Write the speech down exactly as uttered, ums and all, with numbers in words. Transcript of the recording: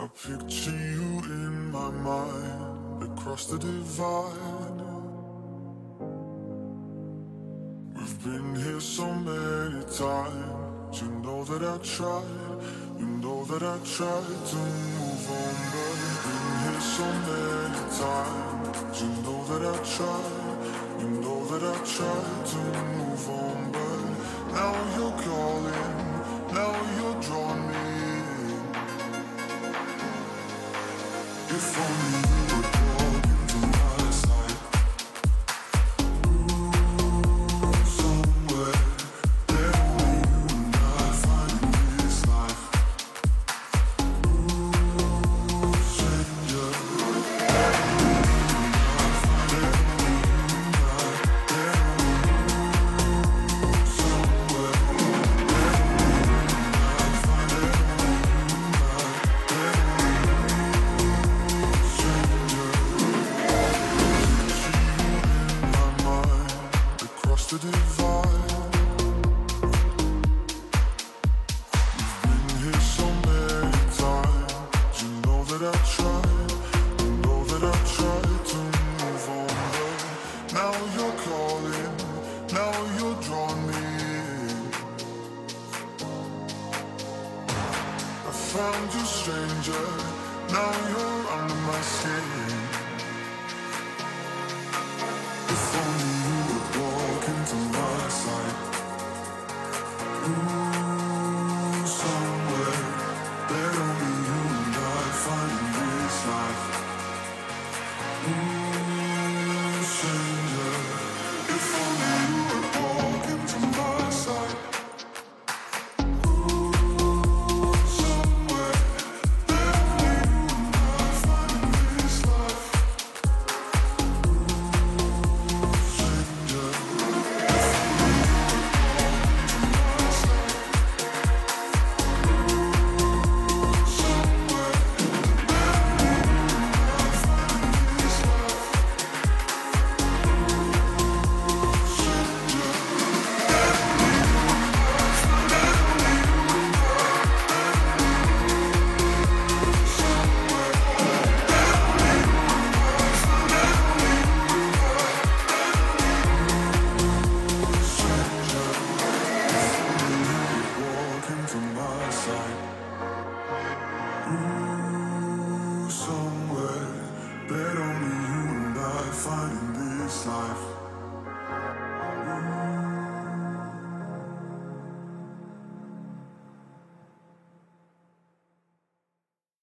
I picture you in my mind across the divide. We've been here so many times. You know that I tried, you know that I tried to move on, but we've been here so many times. You know that I tried, you know that I tried to move on, but now you're calling, now you're drawing me in. If only you would walk into my side. Ooh, somewhere there only you and I find in this life. Ooh, stranger, there only you and I find, there only you and I, there only you, somewhere there only you and I find, there only you and I, there only you, stranger. Picture you in my mind across the divide. Been here so many times. You know that I tried, you know that I tried to move on, but now you're calling, now you're drawing me in. I found you, stranger, now you're under my skin. If only you would walk into my sight. Ooh, somewhere there only you and I find in this life. Ooh, stranger, if only you would walk into my sight. Ooh, somewhere there only you and I find in this life. Ooh, stranger, if only you would walk into my sight. Ooh, somewhere there only you and I find in this life. Ooh, stranger, there only you and I find, there only you and I, there only you, somewhere there only you and I find, there only you and I, there only you, stranger. If only you would walk into my sight. Ooh.